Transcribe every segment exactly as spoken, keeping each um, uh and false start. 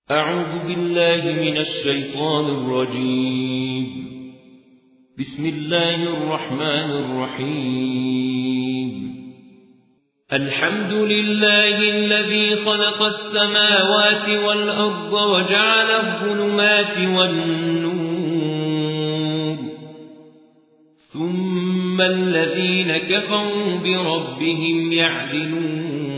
أعوذ بالله من الشيطان الرجيم. بسم الله الرحمن الرحيم. الحمد لله الذي خلق السماوات والأرض وجعل الظلمات والنور، ثم الذين كفروا بربهم يعدلون.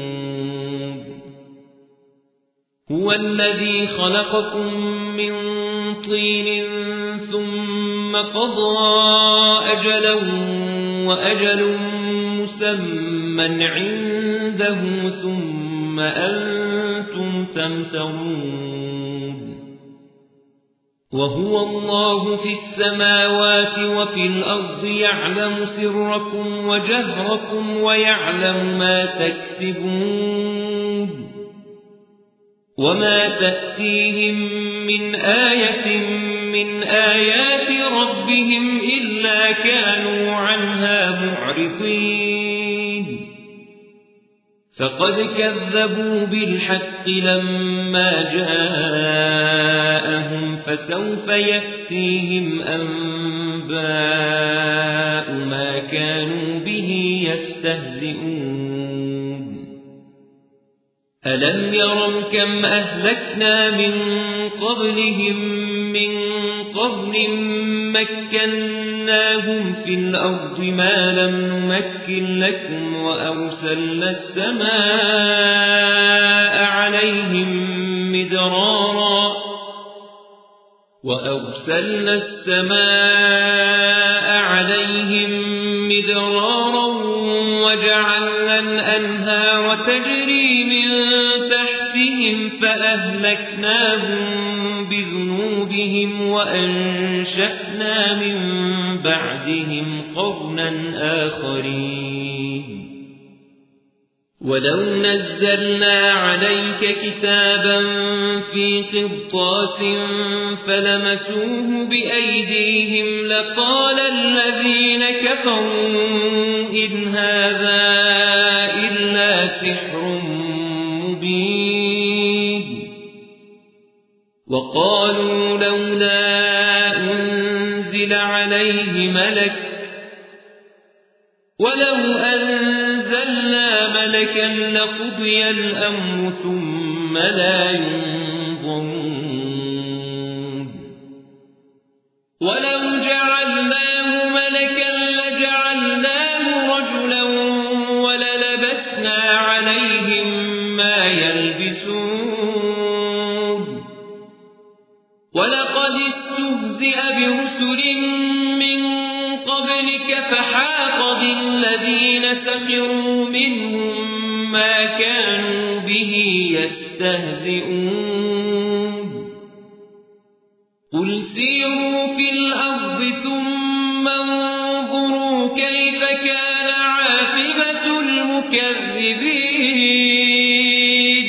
هو الذي خلقكم من طين ثم قضى أجلا وأجل مسمى عنده ثم أنتم تمترون. وهو الله في السماوات وفي الأرض يعلم سركم وجهركم ويعلم ما تكسبون. وما تأتيهم من آية من آيات ربهم إلا كانوا عنها معرضين. فقد كذبوا بالحق لما جاءهم فسوف يأتيهم أنباء ما كانوا به يستهزئون. ألم يروا كم أهلكنا من قبلهم من قرن مكناهم في الأرض ما لم نمكن لكم وأرسلنا السماء عليهم مدرارا وأرسلنا السماء عليهم مدرارا وجعلنا الأنهار تجري من تحتهم فأهلكناهم بذنوبهم وأنشأنا من بعدهم قرنا آخرين. ولو نزلنا عليك كتابا في قرطاس فلمسوه بأيديهم لقال الذين كفروا إن هذا إلا سحر مبين. وقالوا لولا أنزل عليه ملك ولو أنزلنا ملكا لقضي الأمر ثم لا ينظرون. ولو جعلناه ملكا لجعلناه رجلا وللبسنا عليهم ما يلبسون. ولقد استهزئ برسل من قبلك فحاق بالذين سخروا منهم ما كانوا به يستهزئون. قل سيروا في الأرض ثم انظروا كيف كان عاقبة المكذبين.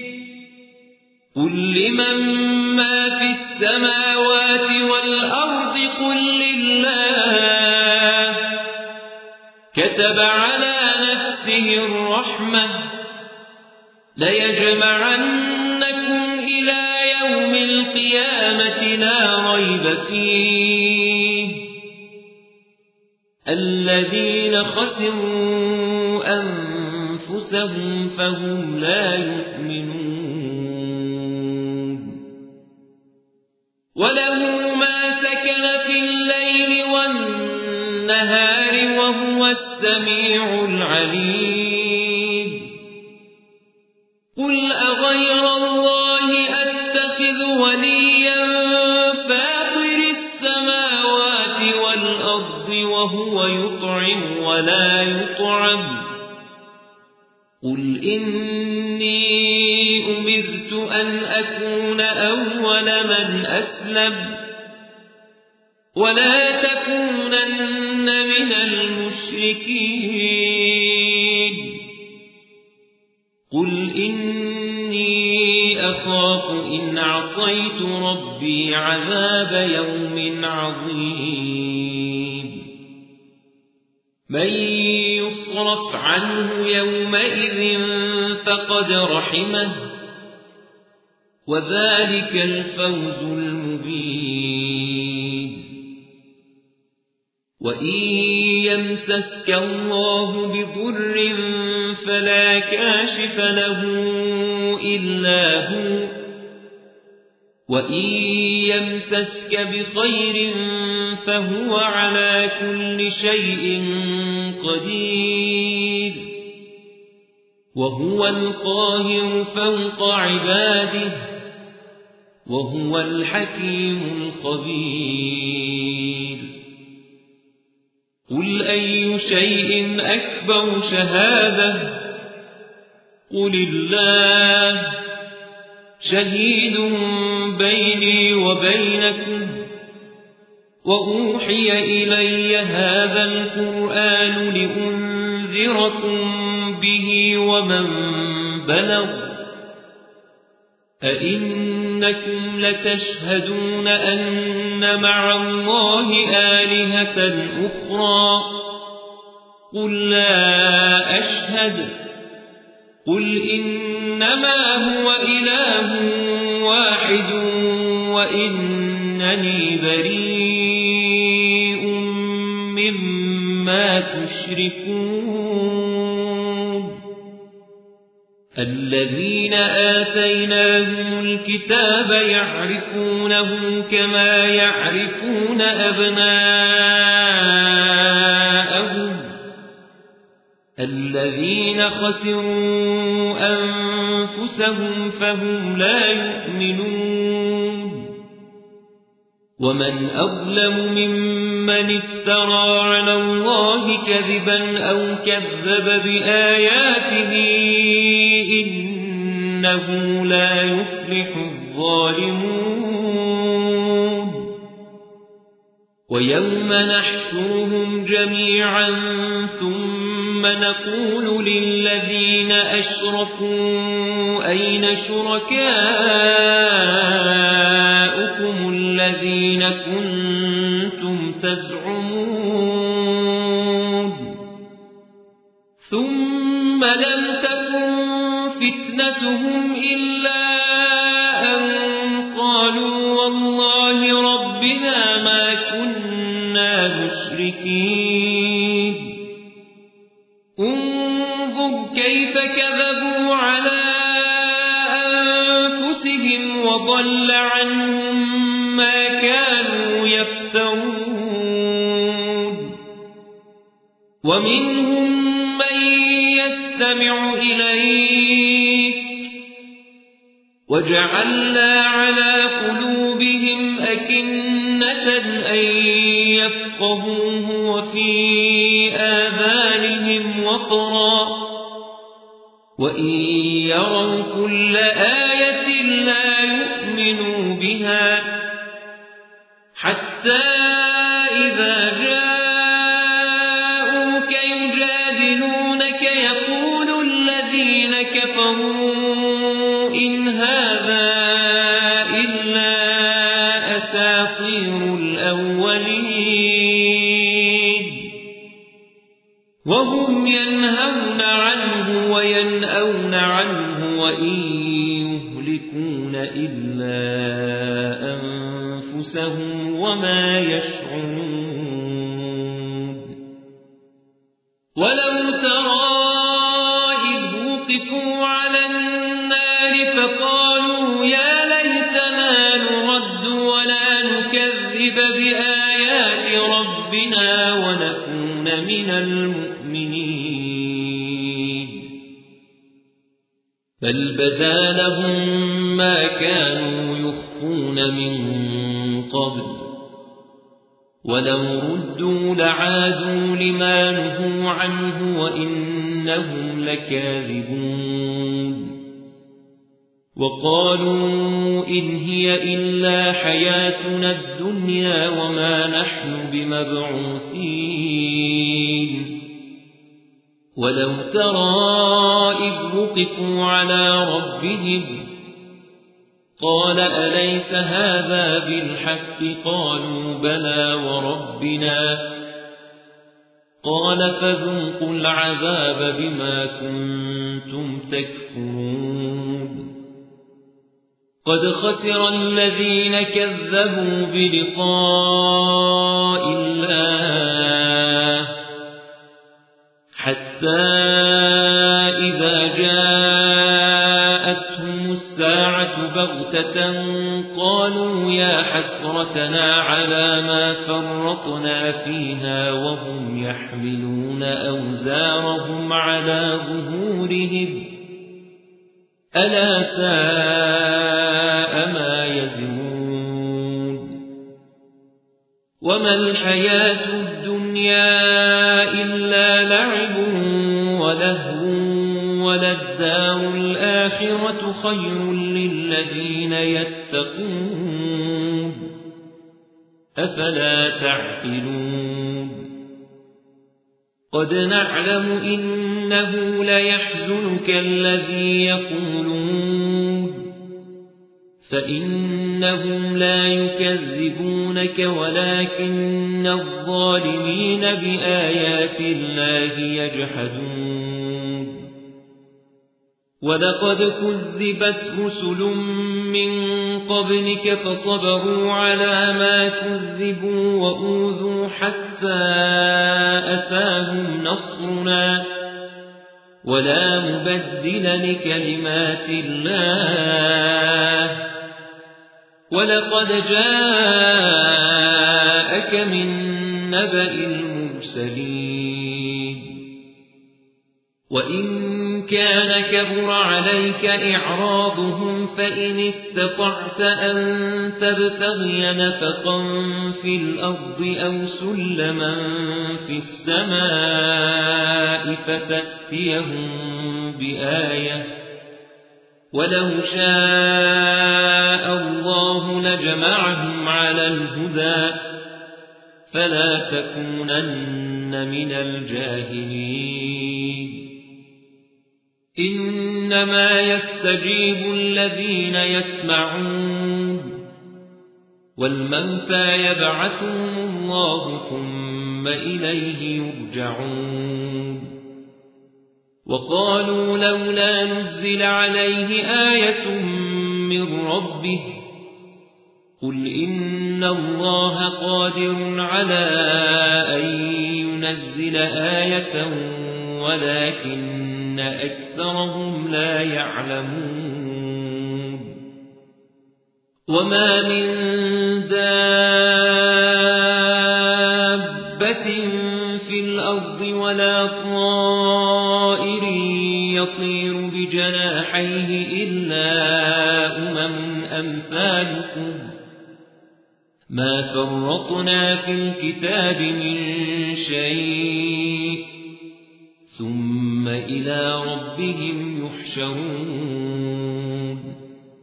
قل لمن ما في السماوات والأرض قل لله كتب على نفسه الرحمة ليجمعنكم إلى يوم القيامة لا ريب فيه الذين خسروا أنفسهم فهم لا يؤمنون. وله ما سكن في الليل والنهار وهو السميع العليم. قل أغير الله أتخذ وليا فاطر السماوات والأرض وهو يطعم ولا يطعم. قل إني أمرت أن أكون أول من أسلم ولا تكونن من المشركين. قل إني أخاف إن عصيت ربي عذاب يوم عظيم. من يصرف عنه يومئذ فقد رحمه وذلك الفوز المبين. وإن يمسسك الله بضر فلا كاشف له إلا هو، وإن يمسسك بخير فهو على كل شيء قدير. وهو القاهر فوق عباده، وهو الحكيم الخبير. قل أي شيء أكبر شهادة؟ قل الله شهيد بيني وبينكم. وأوحي إلي هذا القرآن لأنذركم به ومن بلغ. أئنكم لتشهدون أن مع الله آلهة أخرى؟ قل لا أشهد. قل إنما هو إله واحد وإنني بريء مما تشركون. الذين آتيناهم الكتاب يعرفونه كما يعرفون أبناءهم. الذين خسروا أنفسهم فهم لا يؤمنون. ومن أظلم ممن افترى على الله كذبا أو كذب بآياته إنه لا يفلح الظالمون. ويوم نحشرهم جميعا ثم نقول للذين أشركوا أين شركاؤكم الذين كنتم تزعمون؟ ثم لم تكن فتنتهم إلا أن قالوا والله ربنا ما كنا مشركين. انظر كيف كذبوا على أنفسهم وضل عنهم ما كانوا يفترون. ومنهم من يستمع إليك وجعلنا على قلوبهم أكنة أن يفقهوه وفي آذانهم وقرا وإن يروا كل آية لا يؤمنوا بها حتى إذا جاءوك يجادلونك يقول الذين كفروا إن هذا إلا أساطير الأولين. وهم ينهون عنه وينأون عنه وإن يهلكون إلا أنفسهم وما يشعرون. ولو ترى إذ وقفوا على النار فقالوا يا ليتنا نرد ولا نكذب بآيات ربنا ونكون من المؤمنين. بل بدا لهم ما كانوا يخفون من قبل ولو ردوا لعادوا لما نهوا عنه وإنهم لكاذبون. وقالوا إن هي إلا حياتنا الدنيا وما نحن بمبعوثين. ولو ترى إذ وقفوا على ربهم قال أليس هذا بالحق؟ قالوا بلى وربنا. قال فذوقوا العذاب بما كنتم تكفرون. قد خسر الذين كذبوا بلقاء الله حتى إذا جاءتهم الساعة بغتة قالوا يا حسرتنا على ما فرطنا فيها وهم يحملون أوزارهم على ظهورهم ألا ساء ما يزرون وما الحياة الدنيا إلا لعب ولهو وللدار الآخرة خير للذين يتقون أفلا تعقلون قد نعلم إنه ليحزنك الذي يقولون فإنهم لا يكذبونك ولكن الظالمين بآيات الله يجحدون ولقد كذبت رسل من قبلك فصبروا على ما كذبوا وأوذوا حتى أتاهم نصرنا ولا مبدل لكلمات الله ولقد جاءك من نبأ المرسلين وإن كان كبر عليك إعراضهم فإن استطعت أن تبتغي نفقا في الأرض أو سلما في السماء فتأتيهم بآية ولو شاء الله لجمعهم على الهدى فلا تكونن من الجاهلين إنما يستجيب الذين يسمعون والموتى يبعثهم الله ثم إليه يرجعون وقالوا لولا نزل عليه آية من ربه قل إن الله قادر على أن ينزل آية ولكن أكثرهم لا يعلمون وما من دابة في الأرض ولا طائر يطير بجناحيه إلا أمم أمثالكم ما فرطنا في الكتاب من شيء ثم إلى ربهم يحشرون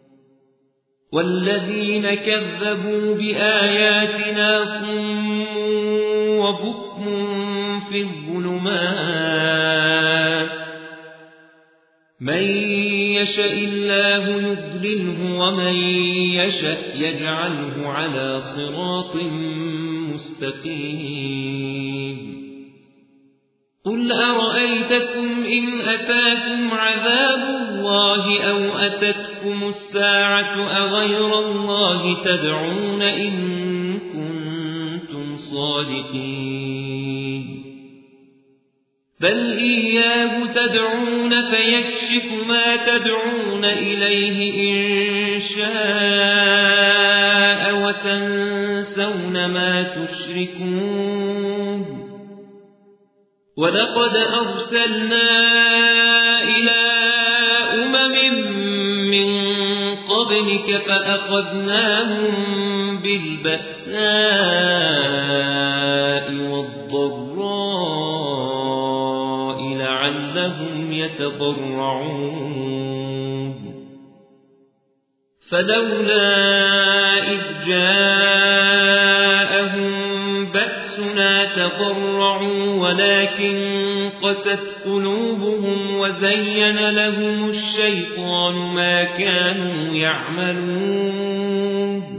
والذين كذبوا بآياتنا صم وبكم في الظلمات من يشاء الله يضلله ومن يشاء يجعله على صراط مستقيم قل أرأيتكم إن أتاكم عذاب الله أو أتتكم الساعة أغير الله تدعون إن كنتم صادقين بل إياه تدعون فيكشف ما تدعون إليه إن شاء وتنسون ما تشركون ولقد أرسلنا إلى أمم من قبلك فأخذناهم بالبأساء والضراء لعلهم يتضرعون فلولا إذ جاءهم بأسنا تضرعوا ولكن قست قلوبهم وزين لهم الشيطان ما كانوا يعملون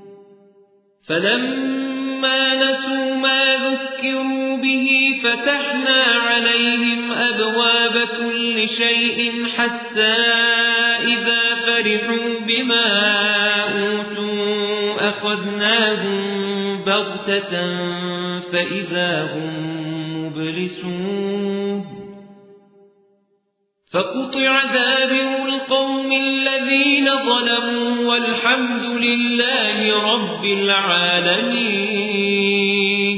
فلما نسوا ما ذكروا به فتحنا عليهم أبواب كل شيء حتى إذا فرحوا بما أوتوا أخذناهم بغتة فإذا هم مبلسون فقطع دابر القوم الذين ظلموا والحمد لله رب العالمين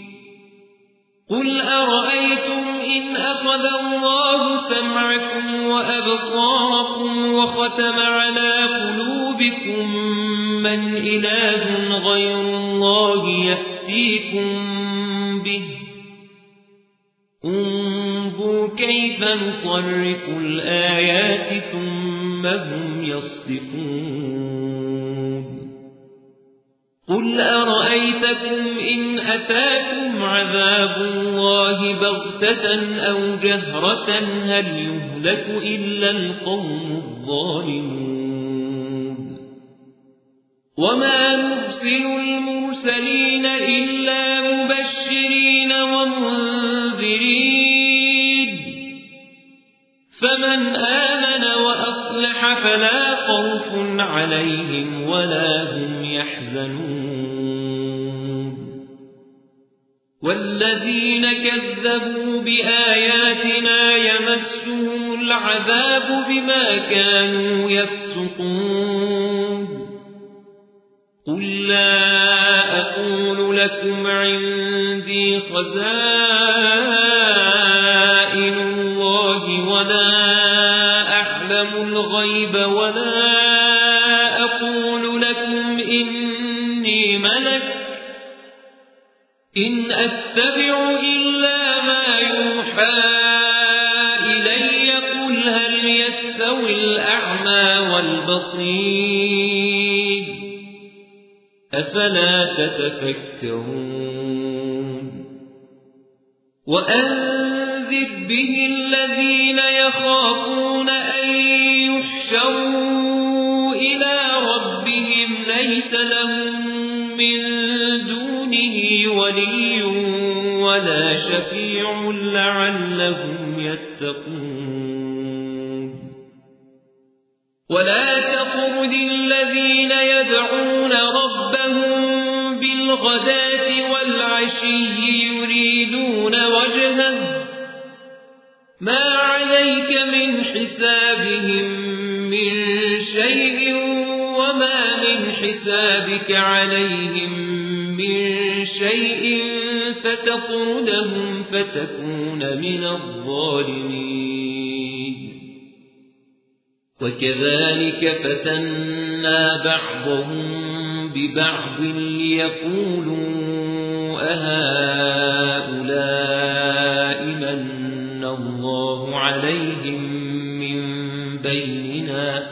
قل أرأيتم إن أخذ الله سمعكم وأبصاركم وختم على قلوبكم من إله غير الله يأتيكم به انظر كيف نصرف الآيات ثم هم يصدقون قل أرأيتكم إن أتاكم عذاب الله بغتة أو جهرة هل يهلك إلا القوم الظالمون وما نرسل المرسلين إلا مبشرين ومنذرين فمن آمن وأصلح فلا خوف عليهم ولا هم يحزنون والذين كذبوا بآياتنا يمسهم العذاب بما كانوا يفسقون قل لا أقول لكم عندي خزائن الله ولا أعلم الغيب ولا أقول لكم إني ملك إن أتبع إلا ما يوحى إلي قل هل يستوي الأعمى والبصير أفلا تتفكرون وأنذر به الذين يخافون أن يحشروا إلى ربهم ليس لهم من دونه ولي ولا شفيع لعلهم يتقون ولا تطرد الذين يدعون ربهم بالغداة والعشي يريدون وجهه ما عليك من حسابهم من شيء وما من حسابك عليهم من شيء فتطردهم فتكون من الظالمين وكذلك فتنا بعضهم ببعض ليقولوا أهؤلاء من الله عليهم من بيننا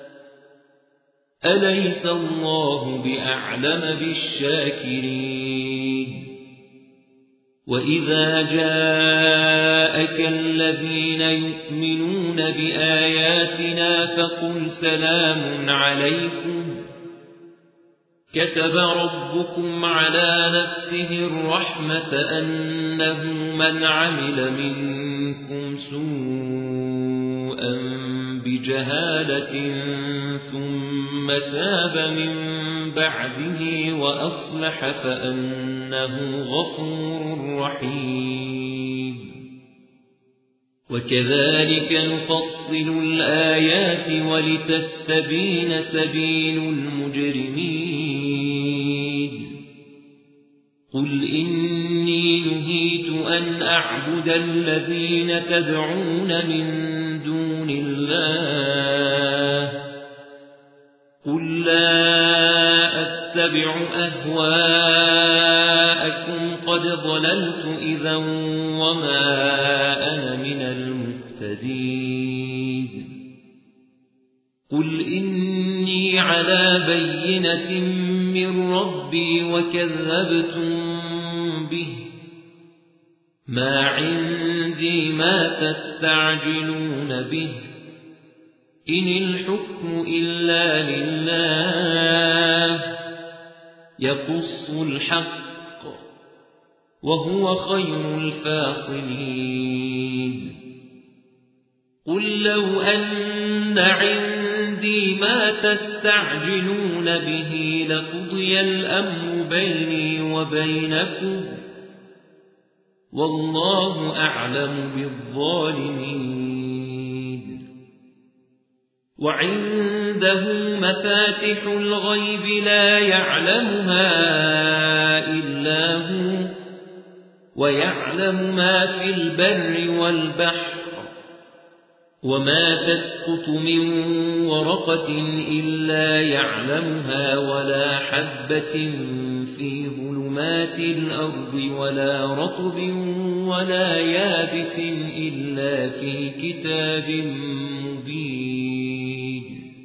أليس الله بأعلم بالشاكرين وإذا جاءك الذين يؤمنون بآياتنا فقل سلام عليكم كتب ربكم على نفسه الرحمة أنه من عمل منكم سوءا بجهالة ثم تاب من بعده وأصلح فأنه غفور رحيم وكذلك نفصل الآيات ولتستبين سبيل المجرمين قل إني نهيت أن أعبد الذين تدعون من دون الله قل لا أتبع أهواءكم قد ضللت إذا وما أنا من المهتدين قل إني على بينة من ربي وكذبتم به ما عندي ما تستعجلون به إن الحكم إلا لله يقص الحق وهو خير الفاصلين قل لو أن عندي عندي ما تستعجلون به لقضي الأمر بيني وبينكم والله أعلم بالظالمين وعنده مفاتح الغيب لا يعلمها إلا هو ويعلم ما في البر والبحر وما تسقط من ورقة إلا يعلمها ولا حبة في ظلمات الأرض ولا رطب ولا يابس إلا في كتاب مبين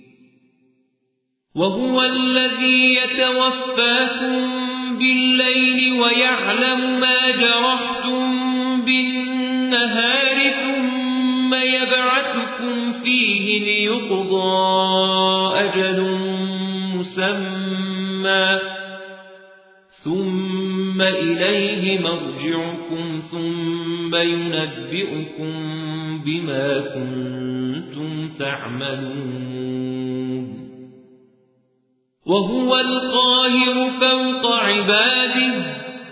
وهو الذي يتوفاكم بالليل ويعلم ما جرحتم بالنهار ثم يبعثكم فيه ليقضى أجل مسمى ثم إليه مرجعكم ثم ينبئكم بما كنتم تعملون وهو القاهر فوق عباده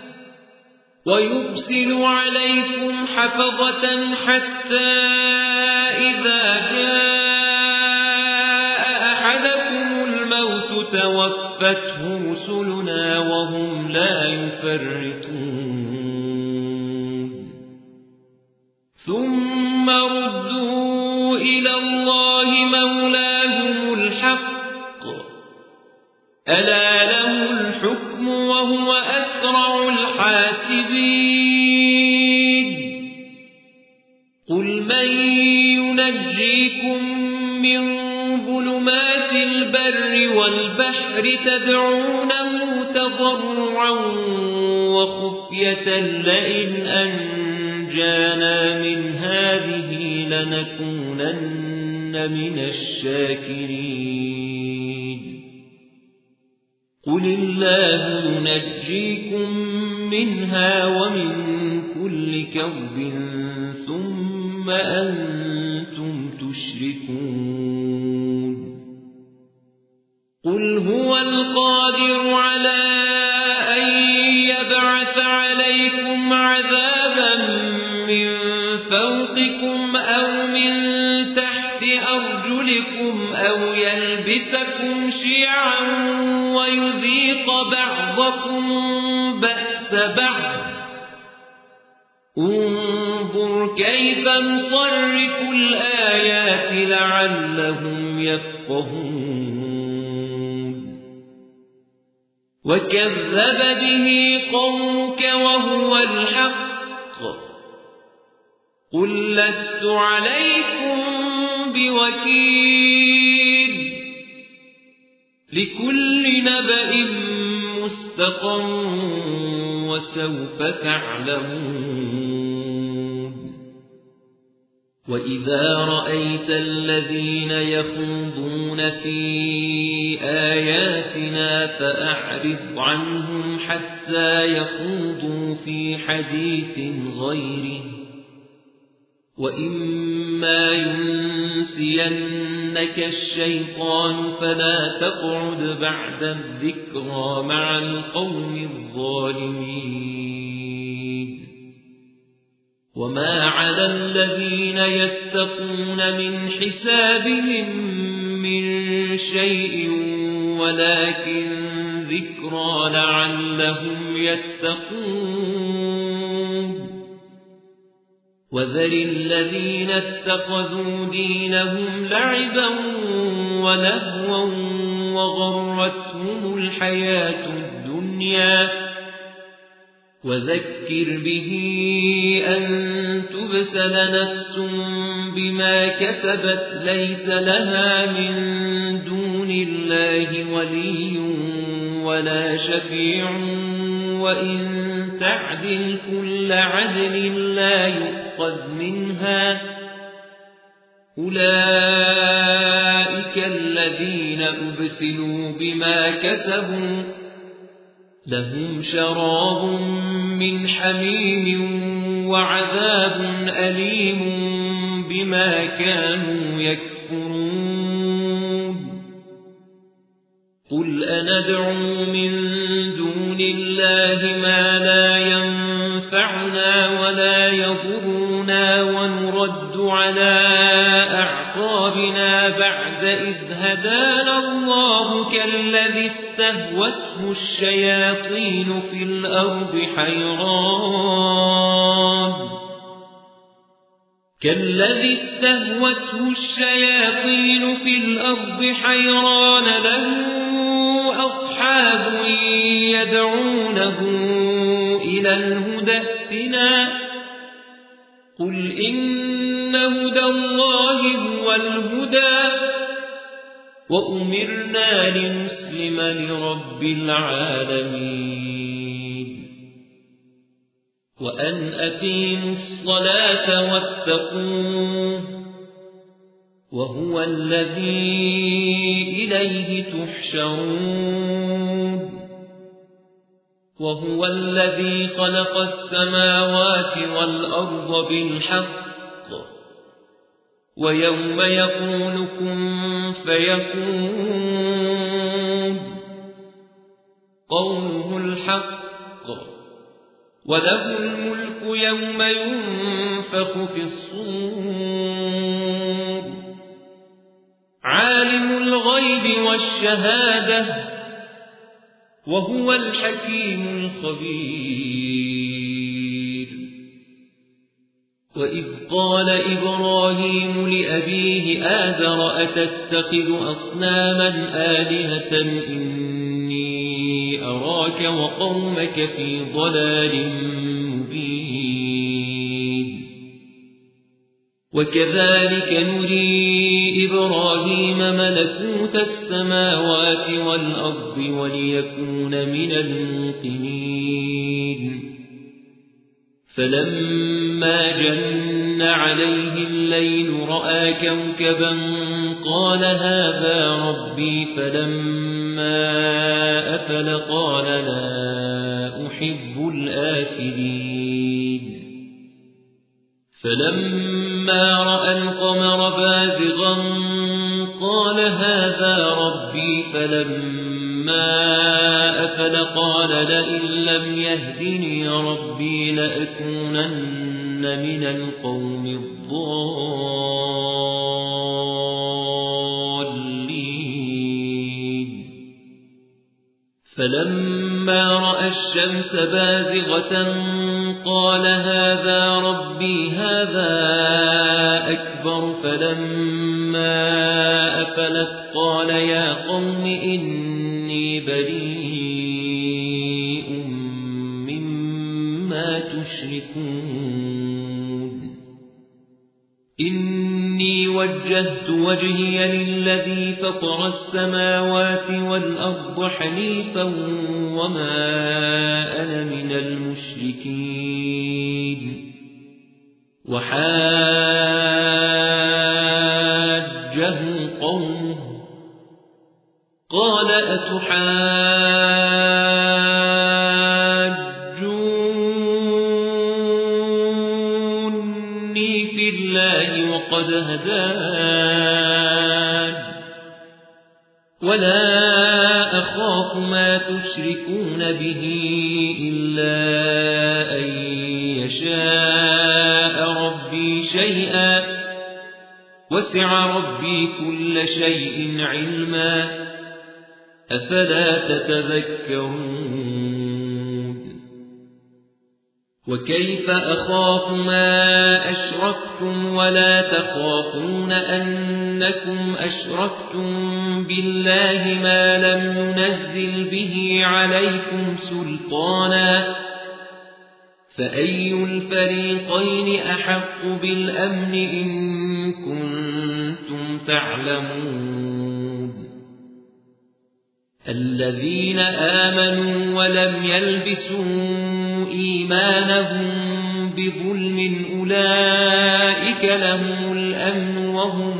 ويرسل عليكم حفظة حتى إذا جاء أحدكم الموت توفته رسلنا وهم لا يفرطون ثم ردوا إلى الله مولاهم الحق ألا له الحكم وهو أسرع الحاسبين قل من ينجيكم من ظلمات البر والبحر تدعونه تضرعا وخفية لئن أنجانا من هذه لنكونن من الشاكرين قل الله ينجيكم منها ومن كل كرب ثم أنتم تشركون قل هو القادر على أن يبعث عليكم عذابا من فوقكم أو من تحت أرجلكم أو يلبسكم شيعا ويذيق بعضكم بأس بعض انظر كيف نصرف الآيات لعلهم يفقهون وكذب به قومك وهو الحق قل لست عليكم بوكيل لكل نبأ مستقر وسوف تعلمون وإذا رأيت الذين يخوضون في آياتنا فأعرض عنهم حتى يخوضوا في حديث غيره وإما ينسينك الشيطان فلا تقعد بعد الذكرى مع القوم الظالمين وما على الذين يتقون من حسابهم من شيء ولكن ذكرى لعلهم يتقون وذر الذين اتخذوا دينهم لعبا ولهوا وغرتهم الحياة الدنيا وذكر به أن تبسل نفس بما كسبت ليس لها من دون الله ولي ولا شفيع وإن تعدل كل عدل لا يؤخذ منها أولئك الذين أبسلوا بما كسبوا لهم شراب من حميم وعذاب أليم بما كانوا يكفرون قل أندعو من دون الله ما لا ينفعنا ولا يضرنا ونرد على أعقابنا بعد إذ هدانا الله كالذي استهوته الشياطين في الأرض حيران كالذي استهوته الشياطين في الأرض حيران له أصحاب يدعونه إلى الهدى ائتنا قل إن هدى الله هو الهدى وأمرنا لنسلم لرب العالمين وأن أقيموا الصلاة واتقوه وهو الذي إليه تحشرون وهو الذي خلق السماوات والأرض بالحق ويوم يقول كن فيكون قوله الحق وله الملك يوم ينفخ في الصور عالم الغيب والشهادة وهو الحكيم الخبير وإذ قال إبراهيم لأبيه آزر أتتخذ أصناما آلهة إني أراك وقومك في ضلال مبين وكذلك نري إبراهيم ملكوت السماوات والأرض وليكون من الموقنين فلما جن عليه الليل رأى كوكبا قال هذا ربي فلما أفل قال لا أحب الآفلين فلما رأى القمر بازغا قال هذا ربي فلما أفل قال لئن لم يهدني ربي لأكونن من القوم الضالين فلما رأى الشمس بازغة قال هذا ربي هذا أكبر فلما أفلت قال يا قوم إني بريء مما تشركون إني وجهت وجهي للذي فطر السماوات والأرض حنيفا وما أنا من المشركين وحاجه قومه قال أتحاجوني في الله وقد هدان ولا أخاف ما تشركون به إلا أن يشاء ربي شيئا وسع ربي كل شيء علما أفلا تتذكرون وكيف أخاف ما أشركتم ولا تخافون أنكم أشركتم بالله ما لم ينزل به عليكم سلطانا فأي الفريقين أحق بالأمن إن كنتم تعلمون الذين آمنوا ولم يلبسوا إيمانهم بظلم أولئك لهم الأمن وهم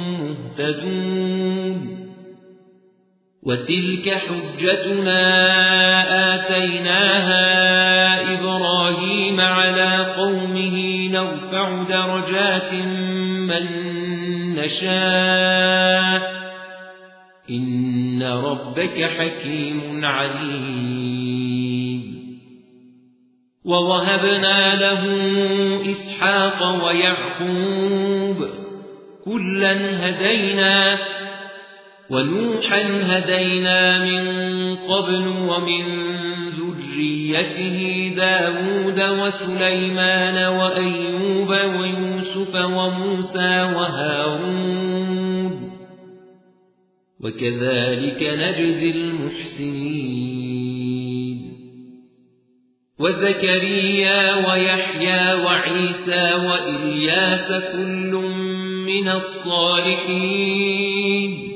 مهتدون وتلك حجتنا آتيناها إبراهيم على قومه نرفع درجات من نشاء إن ربك حكيم عليم ووهبنا له إسحاق ويعقوب كلا هدينا ونوحا هدينا من قبل ومن ذريته داود وسليمان وأيوب ويوسف وموسى وهارون وكذلك نجزي المحسنين وزكريا ويحيى وعيسى وإلياس كل من الصالحين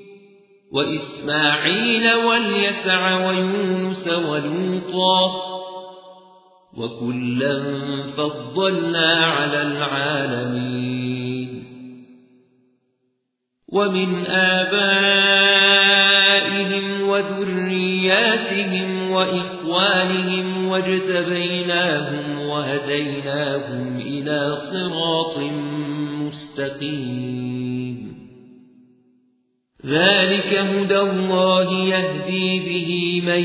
وإسماعيل واليسع ويونس ولوطا وكلا فضلنا على العالمين ومن آبائهم وذرياتهم وإخوانهم واجتبيناهم وهديناهم إلى صراط مستقيم ذلك هدى الله يهدي به من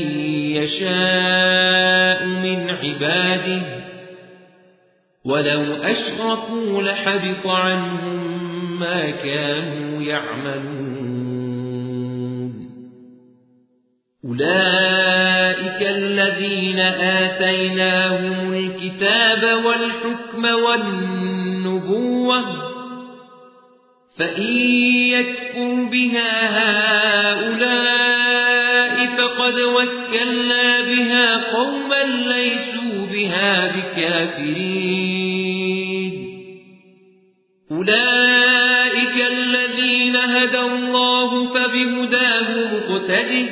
يشاء من عباده ولو أشركوا لحبط عنهم ما كانوا يعملون أولئك الذين آتيناهم الكتاب والحكم والنبوة فإن يكفر بها هؤلاء فقد وكلنا بها قوما ليسوا بها بكافرين أولئك الذين هدى الله فبهداه مقتده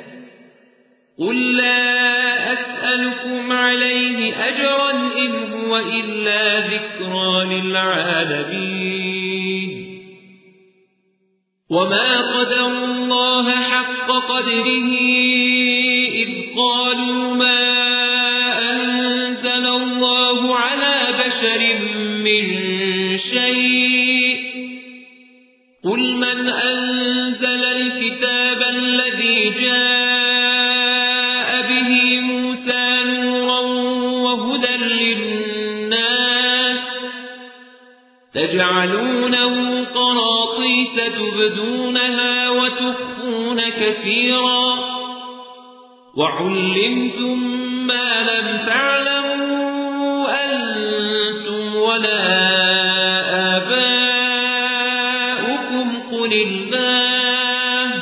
قل لا أسألكم عليه أجرا إن هو إلا ذكرى للعالمين وما قدروا الله حق قدره إذ قالوا ما أنزل الله على بشر من شيء قل من أنزل الكتاب الذي جاء به موسى نورا وهدى للناس تجعلونه قراطيس تبدونها وتخفون كثيرا وعلمتم ما لم تعلموا أنتم ولا آباؤكم قل الله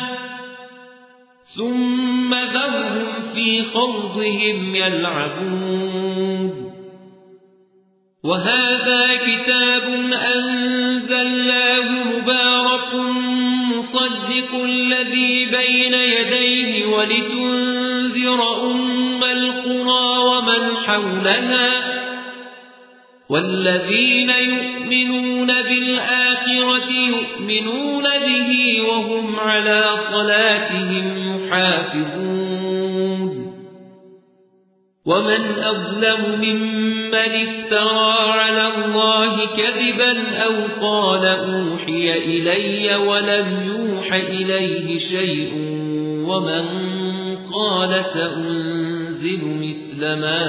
ثم ذرهم في خوضهم يلعبون وهذا كتاب أنزلناه مبارك مصدق الذي بين يديه ولتنذر أم القرى ومن حولها والذين يؤمنون بالآخرة يؤمنون به وهم على صلاتهم يحافظون ومن أظلم ممن افترى على الله كذبا أو قال أوحي إلي ولم يوح إليه شيء ومن قال سأنزل مثل ما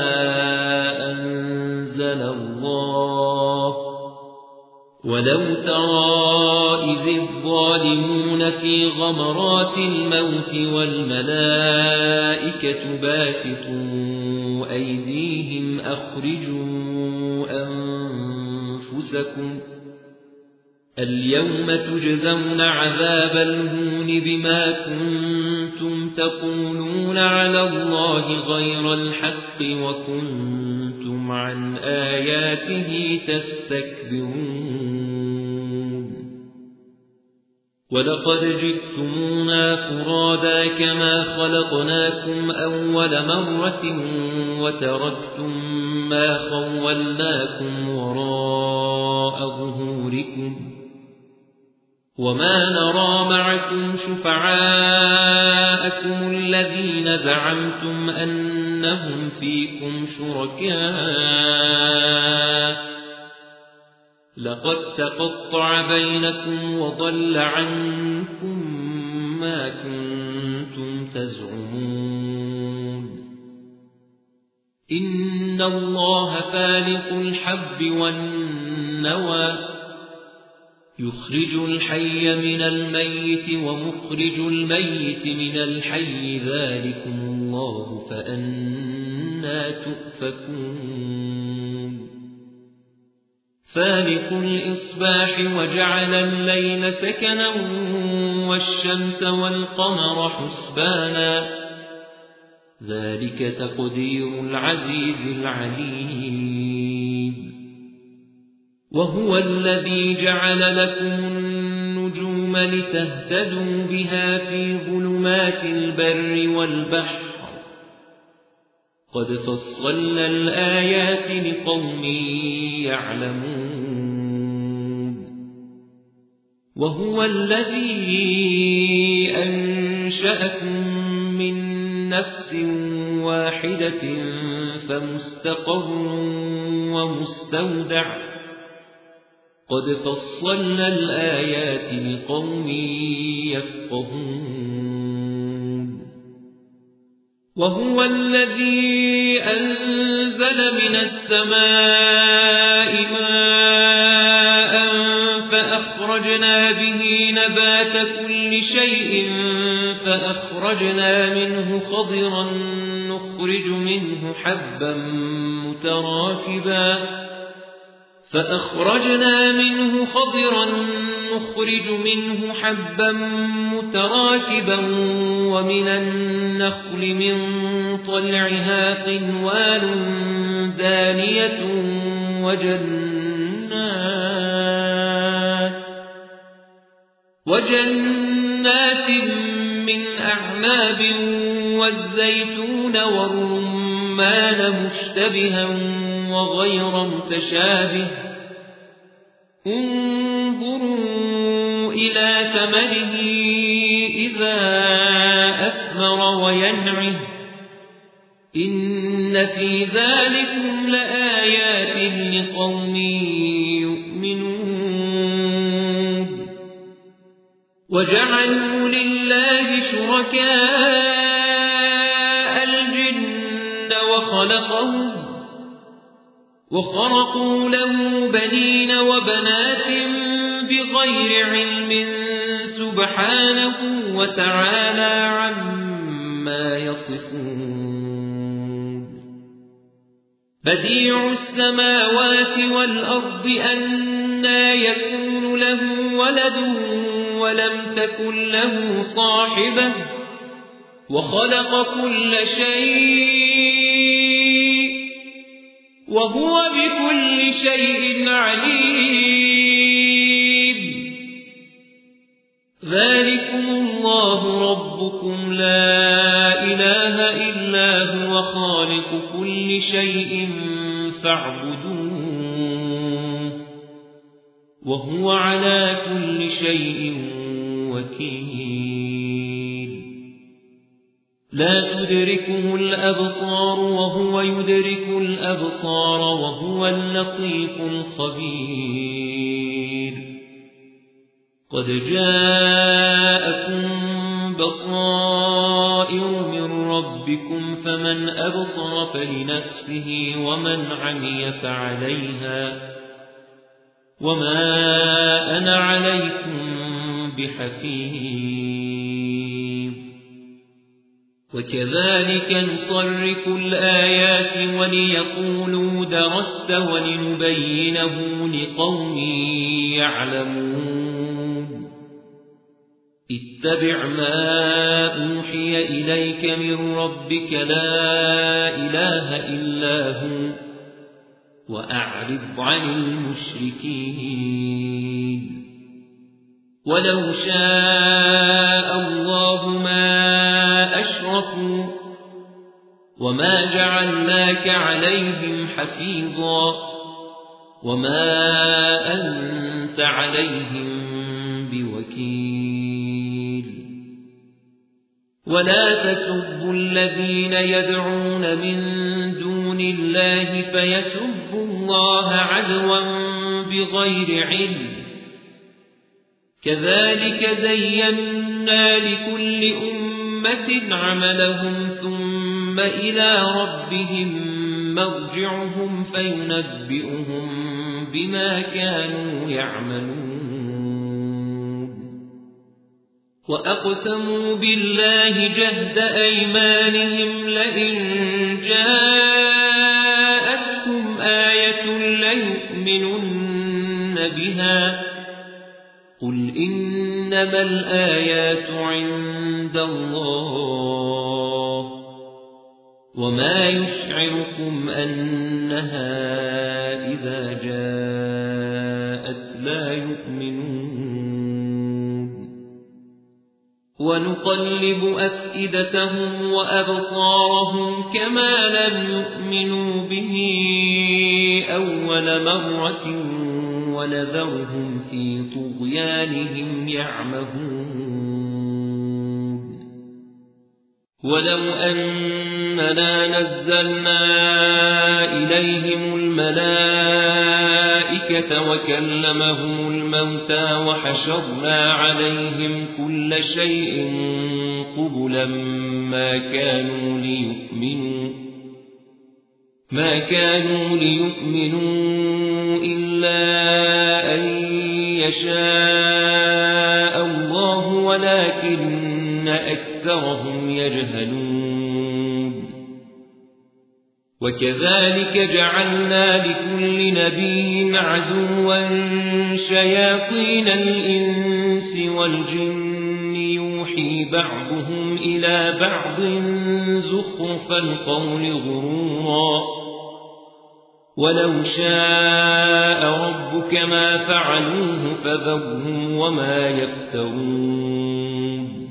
أنزل الله ولو ترى إذ الظالمون في غمرات الموت والملائكة باسطون أيديهم أخرجوا أنفسكم اليوم تجزون عذاب الهون بما كنتم تقولون على الله غير الحق وكنتم عن آياته تستكبرون ولقد جئتمونا فرادا كما خلقناكم أول مرة وتركتم ما خولناكم وراء ظهوركم وما نرى معكم شفعاءكم الذين زعمتم أنهم فيكم شركاء لقد تقطع بينكم وضل عنكم ما كنتم تزعمون إن الله فالق الحب والنوى يخرج الحي من الميت ومخرج الميت من الحي ذلكم الله فأنى تؤفكون فالق الإصباح وجعل الليل سكنا والشمس والقمر حسبانا ذلك تقدير العزيز العليم وهو الذي جعل لكم النجوم لتهتدوا بها في ظلمات البر والبحر قد فصلنا الآيات لقوم يعلمون وهو الذي أنشأكم من نفس واحدة فمستقر ومستودع قد فصلنا الآيات لقوم يفقهون وهو الذي أنزل من السماء ماء فأخرجنا به نبات كل شيء فأخرجنا منه خضرا نخرج منه حبا متراكبا فأخرجنا منه خضرا نخرج منه حبا متراكبا ومن النخل من طلعها قنوان دانية وجنات وجنات من أعناب والزيتون والرمان مشتبها وغير متشابه انظروا إلى ثمره إذا أثمر وينعه إن في ذلكم لآيات لقوم يؤمنون وجعلوا لله شركاء الجن وخلقهم وخرقوا له بنين وبنات بغير علم سبحانه وتعالى عما يصفون بديع السماوات والأرض أنى يكون له ولد ولم تكن له صاحبة وخلق كل شيء وهو بكل شيء عليم ذلكم الله ربكم لا إله إلا هو خالق كل شيء فاعبدوه وهو على كل شيء وكيل لا تدركه الأبصار وهو يدرك الأبصار وهو اللطيف الخبير قد جاءكم بصائر من ربكم فمن أبصر فلنفسه ومن عمي فعليها وما أنا عليكم بحفيظ وكذلك نصرف الآيات وليقولوا درست ولنبينه لقوم يعلمون اتبع ما أوحي إليك من ربك لا إله إلا هو وأعرض عن المشركين ولو شاء الله ما أشركوا وما جعلناك عليهم حفيظا وما أنت عليهم بوكيل ولا تسبوا الذين يدعون من دون الله فيسبوا الله عدوا بغير علم كذلك زينا لكل أمة عملهم ثم إلى ربهم مرجعهم فينبئهم بما كانوا يعملون وأقسموا بالله جهد أيمانهم لئن جاءتكم آية ليؤمنن بها قل إنما الآيات عند الله وما يشعركم أنها إذا جاءت لا يؤمنون ونقلب أفئدتهم وأبصارهم كما لم يؤمنوا به أول مرة ونذرهم في طغيانهم يعمهون ولو أننا نزلنا إليهم الملائكة وكلمهم الموتى وحشرنا عليهم كل شيء قبلا ما كانوا ليؤمنوا ما كانوا ليؤمنوا إلا أن يشاء الله ولكن أكثرهم يجهلون وكذلك جعلنا لكل نبي عدوا شياطين الإنس والجن يوحي بعضهم إلى بعض زخرف القول غرورا ولو شاء ربك ما فعلوه فذرهم وما يفترون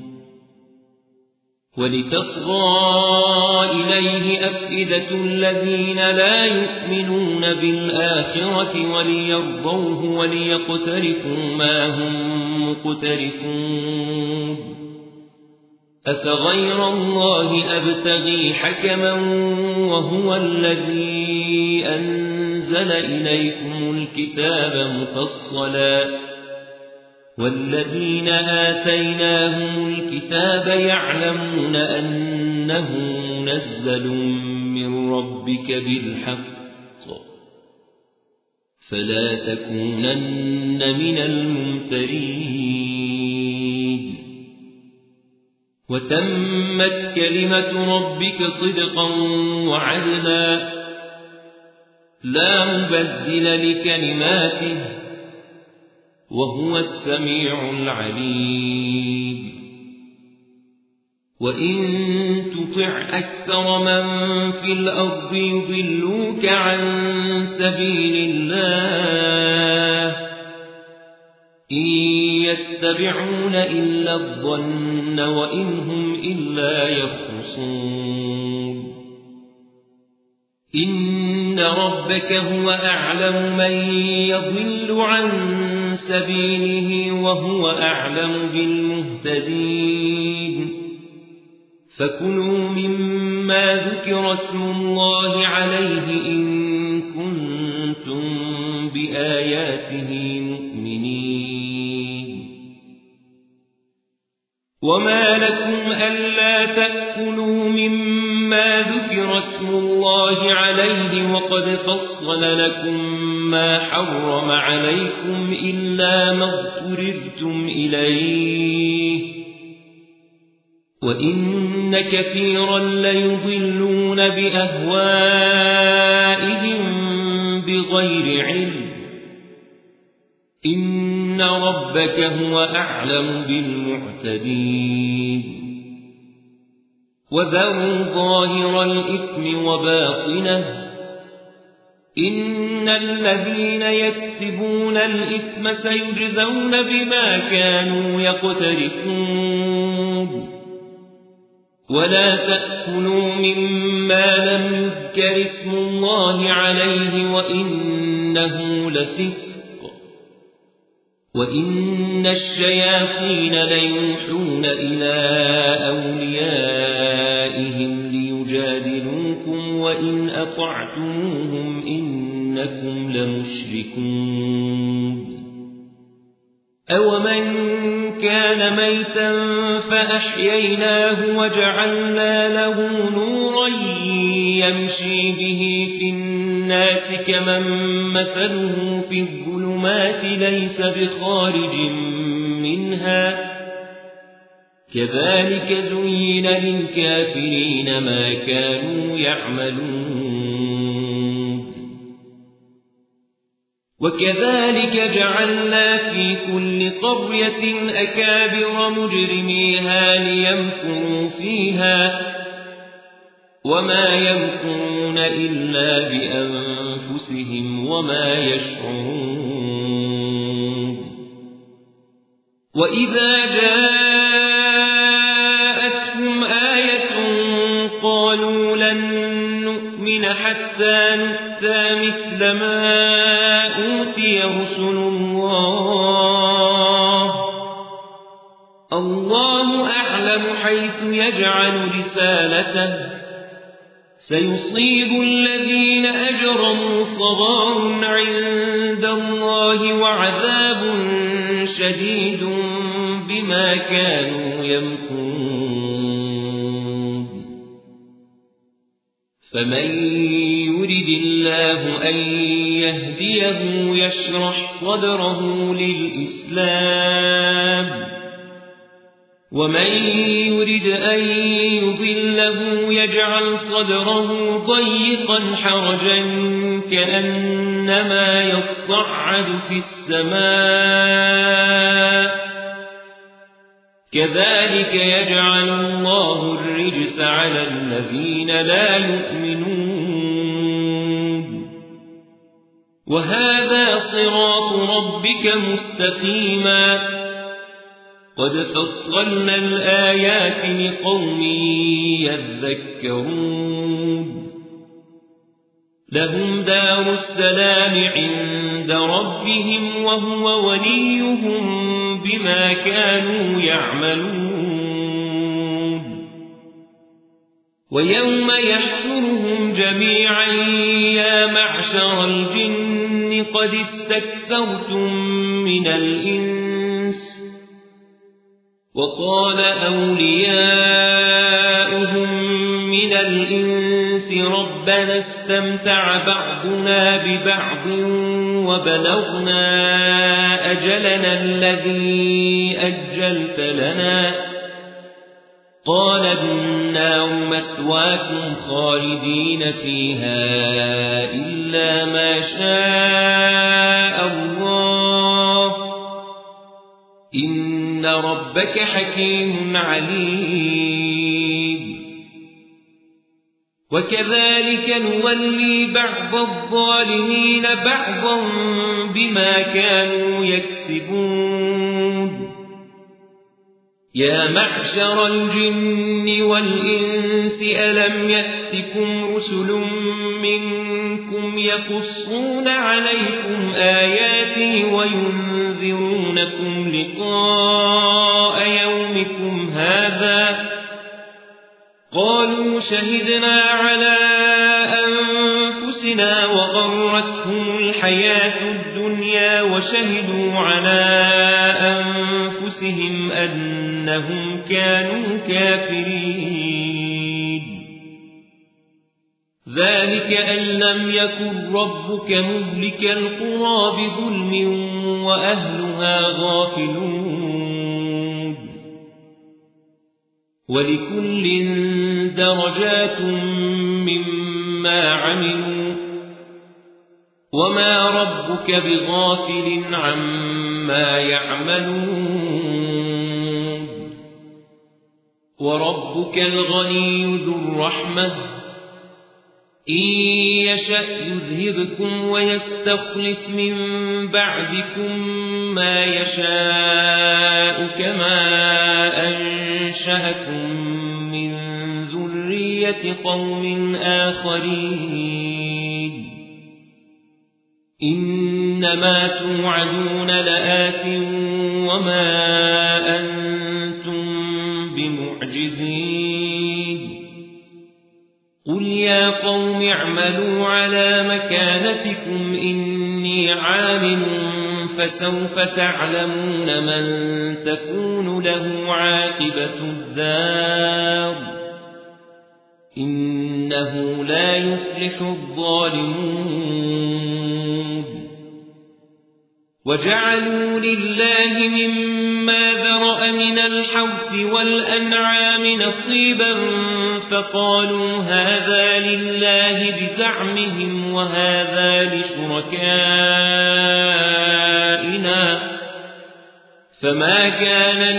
ولتصغى إليه أفئدة الذين لا يؤمنون بالآخرة وليرضوه وليقترفوا ما هم مقترفون أفغير الله أبتغي حكما وهو الذي أنزل إليكم الكتاب مفصلا والذين آتيناهم الكتاب يعلمون أنه منزل من ربك بالحق فلا تكونن من الممترين وتمت كلمة ربك صدقا وعدلا لا مبدل لكلماته وهو السميع العليم وإن تطع أكثر من في الأرض يضلوك عن سبيل الله إن يتبعون إلا الظن وإن هم إلا يخرصون إن ربك هو أعلم من يضل عن سبيله وهو أعلم بالمهتدين فكلوا مما ذكر اسم الله عليه إن كنتم بآياته مؤمنين وما لكم ألا تأكلوا مما ذكر اسم الله عليه وقد فصل لكم ما حرم عليكم إلا ما اضطررتم إليه وإن كثيرا ليضلون بأهوائهم بغير علم إن ربك هو أعلم بالمعتدين وذروا ظاهر الإثم وباطنه إن الذين يكسبون الإثم سيجزون بما كانوا يقترفون ولا تأكلوا مما لم يذكر اسم الله عليه وإنه لفسق وإن الشياطين ليوحون إلى أوليائهم ليجادلوكم وإن أطعتموهم إنكم لمشركون أَوَمَنْ كَانَ مَيْتًا فَأَحْيَيْنَاهُ وَجَعَلْنَا لَهُ نُورًا يَمْشِي بِهِ في النَّاسِ كَمَنْ مَثَلُهُ في الظُّلُمَاتِ لَيْسَ بِخَارِجٍ مِنْهَا كَذَلِكَ زُيِّنَ لِلْكَافِرِينَ مَا كَانُوا يَعْمَلُونَ وَكَذَلِكَ جَعَلْنَا فِي كُلِّ قَرْيَةٍ أَكَابِرَ مُجْرِمِيهَا لِيَمْكُرُوا فِيهَا وَمَا يَمْكُرُونَ إِلَّا بِأَنفُسِهِمْ وَمَا يَشْعُرُونَ وَإِذَا جَاءَتْهُمْ آيَةٌ قَالُوا لَن نُّؤْمِنَ حَتَّى نُؤْتَىٰ مِثْلَ مَا أُوتِيَ رُسُلُ اللَّهِ اللَّهُ أَعْلَمُ حَيْثُ يَجْعَلُ رِسَالَتَهُ سيصيب الذين أجرموا صغار عند الله وعذاب شديد بما كانوا يمكرون فمن يرد الله أن يهديه يشرح صدره للإسلام ومن يرد أن يضله يجعل صدره ضيقا حرجا كأنما يصعد في السماء كذلك يجعل الله الرجس على الذين لا يؤمنون وهذا صراط ربك مستقيما قد فصلنا الآيات لقوم يذكرون لهم دار السلام عند ربهم وهو وليهم بما كانوا يعملون ويوم يحشرهم جميعا يا معشر الجن قد استكثرتم من الإنس وقال أولياؤهم من الإنس ربنا استمتع بعضنا ببعض وبلغنا أجلنا الذي أجلت لنا قال النار مثواكم خالدين فيها إلا ما شاء الله إن ربك حكيم عليم وكذلك نولي بعض الظالمين بعضا بما كانوا يكسبون يا معشر الجن والإنس ألم يأتكم رسل منكم يقصون عليكم آياتي وينذرونكم لقاء يومكم هذا قالوا شهدنا على أنفسنا وغرتهم الحياة الدنيا وشهدوا على أنفسهم أنهم كانوا كافرين ذلك أن لم يكن ربك مهلك القرى بظلم وأهلها غافلون ولكل درجات مما عملوا وما ربك بغافل عما يعملون وربك الغني ذو الرحمة إن يشأ يذهبكم ويستخلف من بعدكم ما يشاء كما أنشأكم من ذرية قوم آخرين إنما توعدون لآت وما أنتم بمعجزين قل يا قوم اعملوا على مكانتكم إني عامل فسوف تعلمون من تكون له عاقبة الدار إنه لا يفلح الظالمون وجعلوا لله مما ذرأ من الحرث والأنعام نصيبا فقالوا هذا لله بزعمهم وهذا لشركائنا فما كان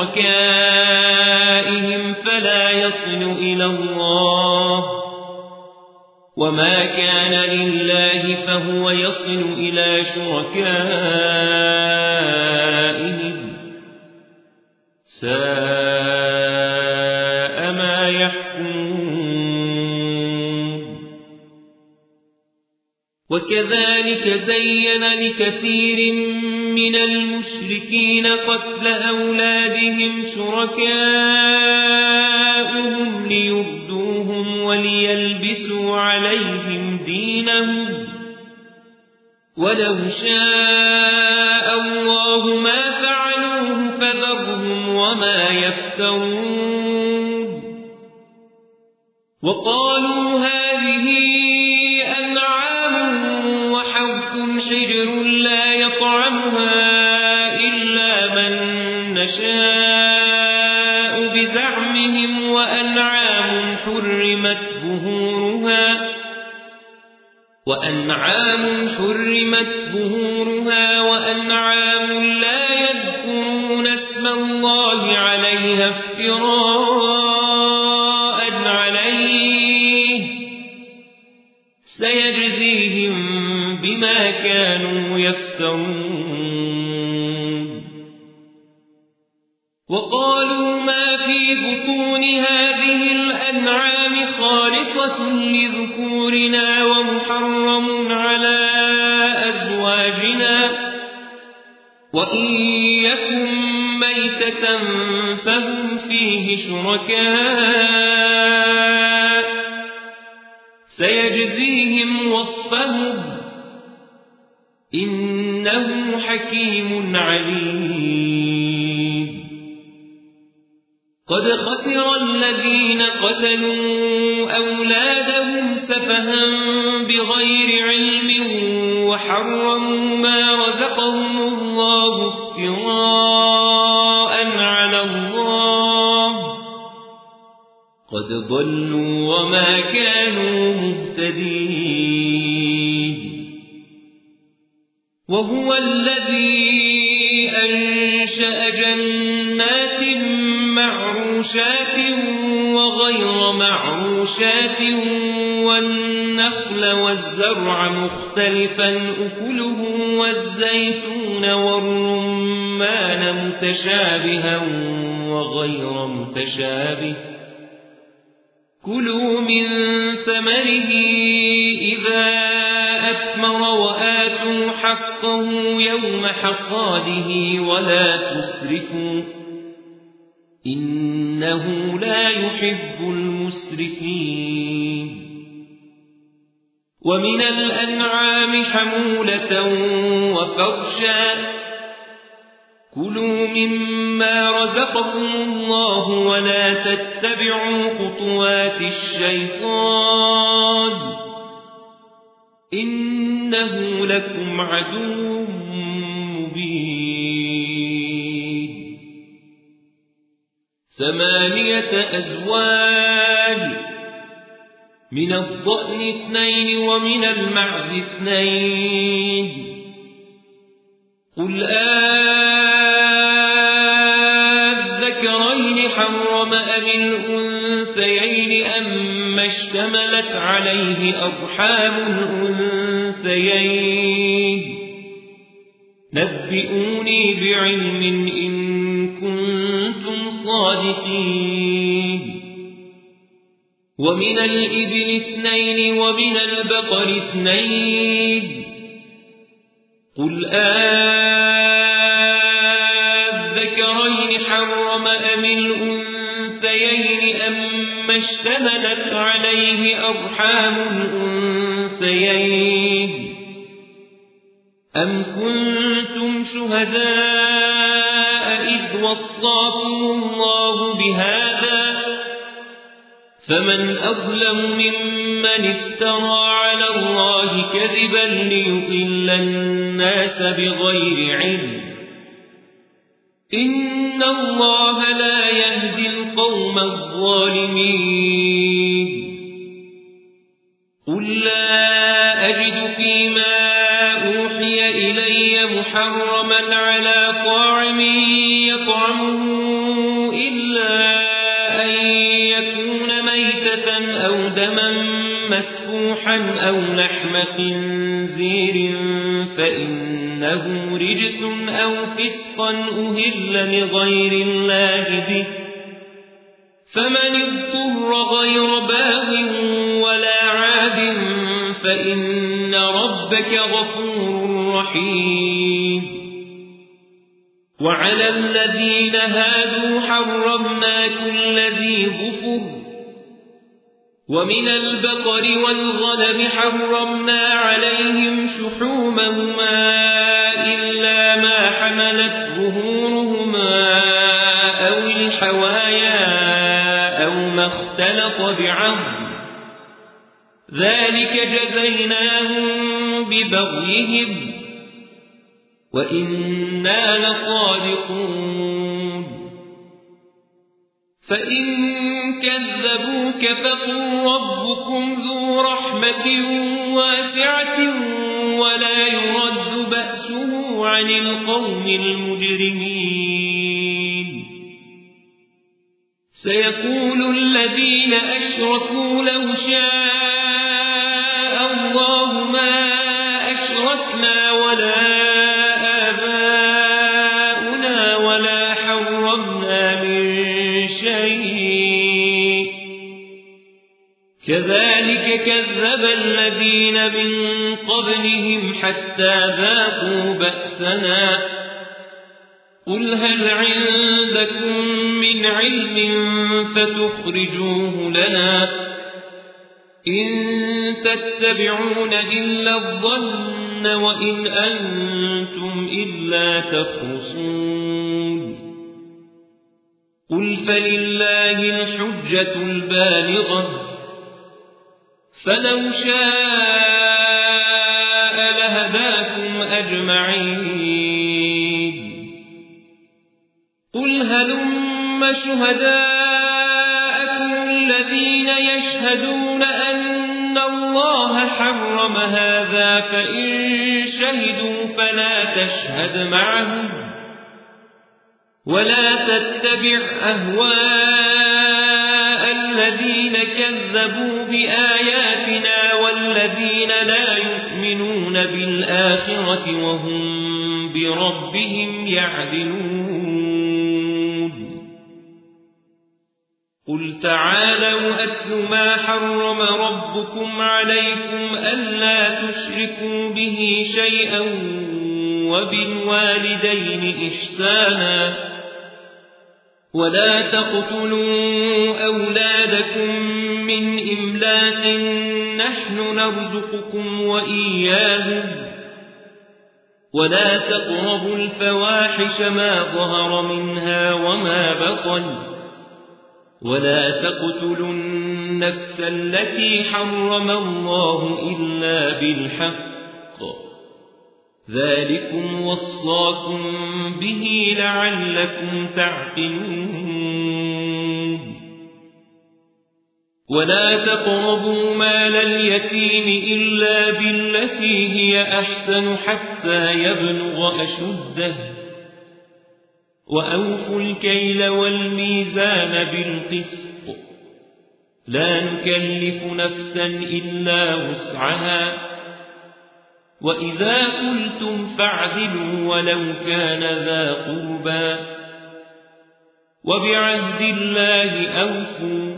لشركائهم فلا يصل إلى الله وما كان لله فهو يصل إلى شركائهم ساء ما يحكمون وكذلك زين لكثير من المشركين قتل أولادهم شركاؤهم ليردوهم وليلبسوا عليهم دينهم ولو شاء الله ما فعلوه فذرهم وما يفترون وقالوا هذه أنعام وحرث حجر لا يطعمها إلا من نشاء بزعمهم وأنعام حرمت ظهورها وأنعام حرمت ظهورها وأنعام لا يذكرون اسم الله عليها افتراء عليه سيجزيهم بما كانوا يفترون وقالوا ما في بطون هذه الأنعام خالصة لذكورنا ومحرم على أزواجنا وإن يكن ميتة فهم فيه شركاء سيجزيهم وصفهم إنه حكيم عليم قد خسر الذين قتلوا أولادهم سفها بغير علم وحرموا ما رزقهم الله افتراء على الله قد ضلوا وما كانوا مهتدين وهو الذي أنشأ جنات معروشات وغير معروشات والنخل والزرع مختلفا أكله والزيتون والرمان متشابها وغير متشابه كلوا من ثمره إذا أثمر وآتوا حقه يوم حصاده ولا تسرفوا إنه لا يحب المسرفين ومن الأنعام حمولة وفرشا كلوا مما رزقكم الله ولا تتبعوا خطوات الشيطان إنه لكم عدو مبين ثمانية أزواج من الضأن اثنين ومن المعز اثنين قل أذكرين حرم أم الأنثيين أما اشتملت عليه أرحام الأنثيين نبئوني بعلم إن كنتم صادقين ومن الإبل اثنين ومن البقر اثنين قل أذكرين حرم أم الأنثيين أما اشتملت عليه أرحام الأنثيين أم كنتم شهداء إذ وصاكم الله بهذا فمن أظلم ممن افترى على الله كذبا ليضل الناس بغير علم إن الله لا يهدي القوم الظالمين قل لا أجد فيما أوحي إلي محرما على طاعم يطعمه إلا أن يكون ميتة أو دما مسفوحا أو لحم خنزير فإنه رجس أو فسقا أهل لغير الله به فمن اضطر غير باغ ولا عاد فإن ربك غفور رحيم وعلى الذين هادوا حرمنا كل ذي ظفر ومن البقر والغنم حرمنا عليهم شحومهما إلا ما حملت ظهورهما أو الحوايا أو ما اختلط بعظم ذلك جزيناهم ببغيهم وإنا لصادقون فإن كذبوك فقل ربكم ذو رحمة واسعة ولا يرد بأسه عن القوم المجرمين سيقول الذين أشركوا لو شاء الله ما أشركنا ولا آباؤنا ولا حرمنا من شيء كذلك كذب الذين من قبلهم حتى ذاقوا بأسنا قل هل عندكم من علم فتخرجوه لنا إن تتبعون إلا الظن وإن أنتم إلا تخرصون قل فلله الحجة البالغة فلو شاء لهداكم أجمعين قل هلم شهداءكم الذين يشهدون أن الله حرم هذا فإن شهدوا فلا تشهد معهم ولا تتبع أهواء الذين كذبوا بآياتنا والذين لا يؤمنون بالآخرة وهم بربهم يعدلون قل تعالوا أتل ما حرم ربكم عليكم ألا تشركوا به شيئا وبالوالدين إحسانا ولا تقتلوا أولادكم من إملاق نحن نرزقكم وإياهم ولا تقربوا الفواحش ما ظهر منها وما بطن ولا تقتلوا النفس التي حرم الله إلا بالحق ذلكم وصاكم به لعلكم تعقلون ولا تقربوا مال اليتيم إلا بالتي هي أحسن حتى يبلغ أشده وأوفوا الكيل والميزان بالقسط لا نكلف نفسا إلا وسعها وإذا قلتم فاعدلوا ولو كان ذا قربى وبعهد الله أوفوا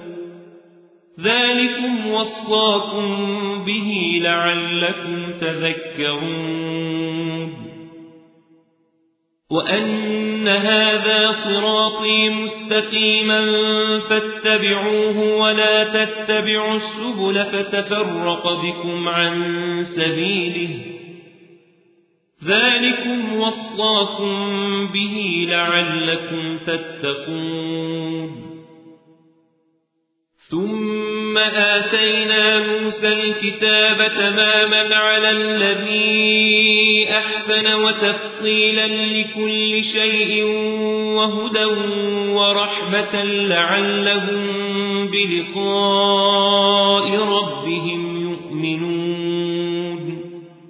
ذلكم وصاكم به لعلكم تذكرون وأن هذا صراطي مستقيما فاتبعوه ولا تتبعوا السبل فتفرق بكم عن سبيله ذلكم وصاكم به لعلكم تتقون ثم آتينا موسى الكتاب تماما على الذي أحسن وتفصيلا لكل شيء وهدى ورحمة لعلهم بلقاء ربهم يؤمنون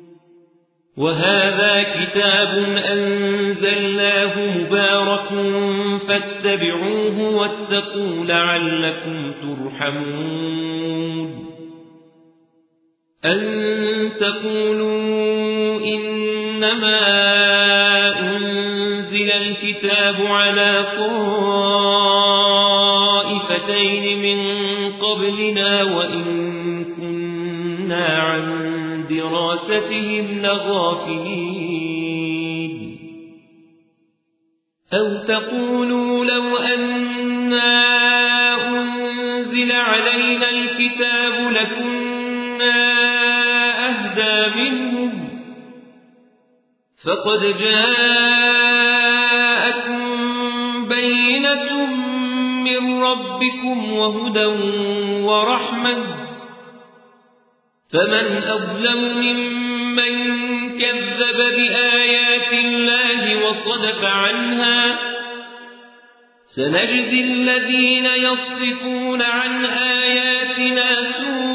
وهذا كتاب أنزلناه مبارك فاتبعوه واتقوا لعلكم ترحمون أن تقولوا إنما أنزل الكتاب على طائفتين من قبلنا وإن كنا عن دراستهم لغافلين أو تقولوا لو أنا أنزل علينا الكتاب لكنا أهدى منهم فقد جاءكم بينة من ربكم وهدى ورحمة فمن أظلم ممن كذب بآيات الله وصدف عنها سنجزي الذين يصدفون عن آياتنا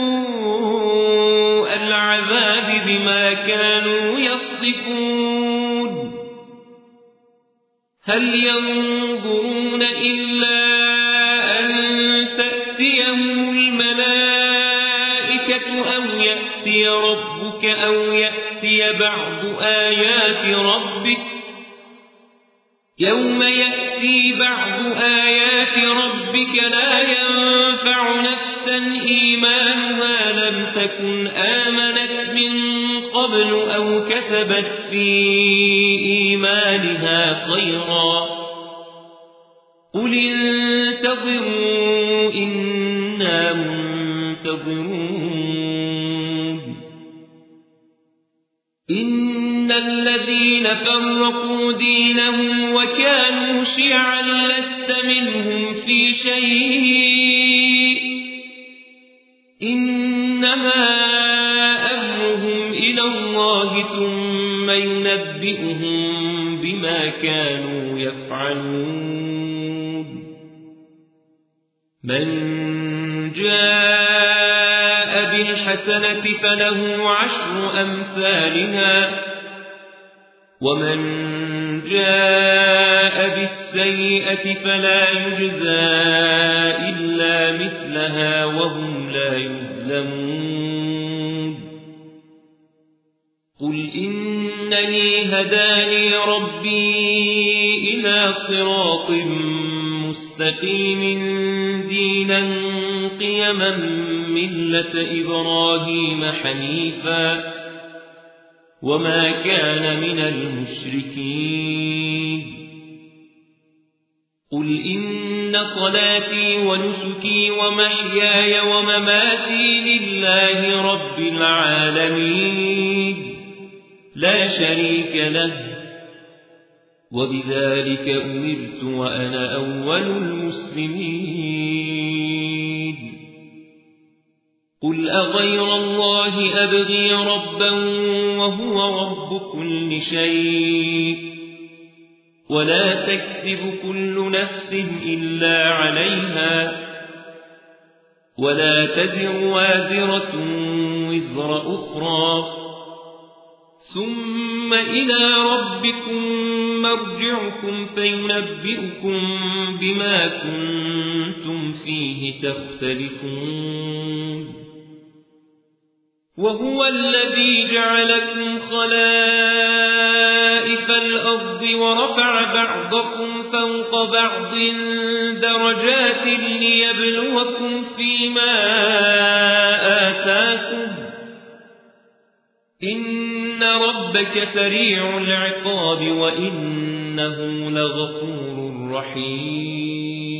سوء العذاب بما كانوا يصدفون هل ينظرون إلا أن تأتيهم الملائكة أو يأتي ربك أو يأتي بعض آيات ربك يوم يأتي بعض آيات ربك لا ينفع نفسا إيمانها لم تكن آمنت من قبل أو كسبت في إيمانها خيرا قل انتظروا إنا منتظرون إن الذين فرقوا دينهم وكانوا شيعا لست منهم في شيء إنما أمرهم إلى الله ثم ينبئهم بما كانوا يفعلون من جاء بالحسنة فله عشر أمثالها ومن جاء بالسيئة فلا يجزى إلا مثلها وهم لا يظلمون قل إنني هداني ربي إلى صراط مستقيم دينا قيما ملة إبراهيم حنيفا وما كان من المشركين قل إن صلاتي ونسكي ومحياي ومماتي لله رب العالمين لا شريك له وبذلك أمرت وأنا أول المسلمين قل أغير الله أبغي ربا وهو رب كل شيء ولا تكسب كل نفس إلا عليها ولا تزر وازرة وزر أخرى ثم إلى ربكم مرجعكم فينبئكم بما كنتم فيه تختلفون وهو الذي جعلكم خلائف الأرض ورفع بعضكم فوق بعض درجات ليبلوكم فيما آتاكم إن ربك سريع العقاب وإنه لغفور رحيم